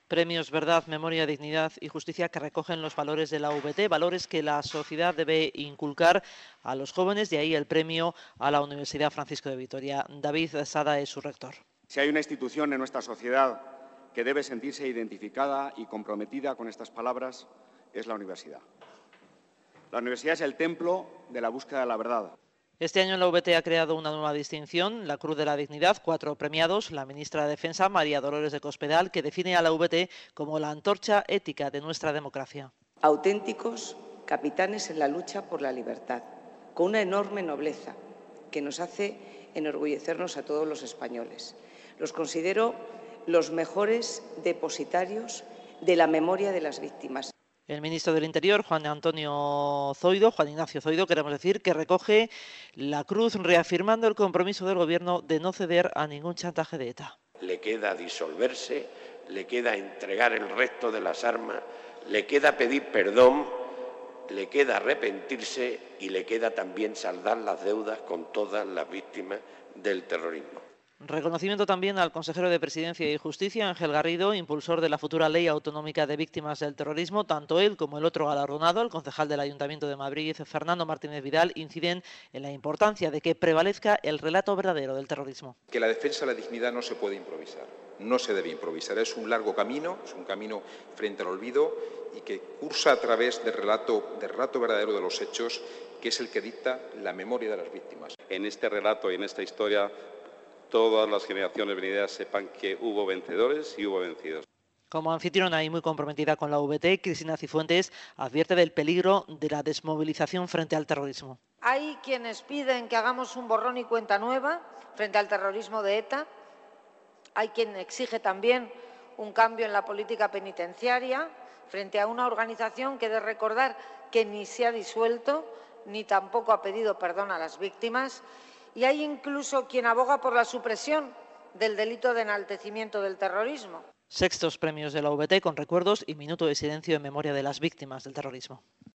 Premios Verdad, Memoria, Dignidad y Justicia que recogen los valores de la UVT, valores que la sociedad debe inculcar a los jóvenes, de ahí el premio a la Universidad Francisco de Vitoria. David Sada es su rector. Si hay una institución en nuestra sociedad que debe sentirse identificada y comprometida con estas palabras, es la universidad. La universidad es el templo de la búsqueda de la verdad. Este año la UVT ha creado una nueva distinción, la Cruz de la Dignidad, 4 premiados, la ministra de Defensa, María Dolores de Cospedal, que define a la UVT como la antorcha ética de nuestra democracia. Auténticos capitanes en la lucha por la libertad, con una enorme nobleza que nos hace enorgullecernos a todos los españoles. Los considero los mejores depositarios de la memoria de las víctimas. El ministro del Interior, Juan Ignacio Zoido, queremos decir, que recoge la cruz reafirmando el compromiso del Gobierno de no ceder a ningún chantaje de ETA. Le queda disolverse, le queda entregar el resto de las armas, le queda pedir perdón, le queda arrepentirse y le queda también saldar las deudas con todas las víctimas del terrorismo. Reconocimiento también al consejero de Presidencia y Justicia, Ángel Garrido, impulsor de la futura Ley Autonómica de Víctimas del Terrorismo. Tanto él como el otro galardonado, el concejal del Ayuntamiento de Madrid, Fernando Martínez Vidal, inciden en la importancia de que prevalezca el relato verdadero del terrorismo. Que la defensa de la dignidad no se puede improvisar, no se debe improvisar. Es un largo camino, es un camino frente al olvido y que cursa a través del relato verdadero de los hechos, que es el que dicta la memoria de las víctimas. En este relato y en esta historia, todas las generaciones venideras sepan que hubo vencedores y hubo vencidos. Como anfitriona y muy comprometida con la UVT, Cristina Cifuentes advierte del peligro de la desmovilización frente al terrorismo. Hay quienes piden que hagamos un borrón y cuenta nueva frente al terrorismo de ETA. Hay quien exige también un cambio en la política penitenciaria frente a una organización que he de recordar que ni se ha disuelto ni tampoco ha pedido perdón a las víctimas. Y hay incluso quien aboga por la supresión del delito de enaltecimiento del terrorismo. Sextos premios de la UVT con recuerdos y minuto de silencio en memoria de las víctimas del terrorismo.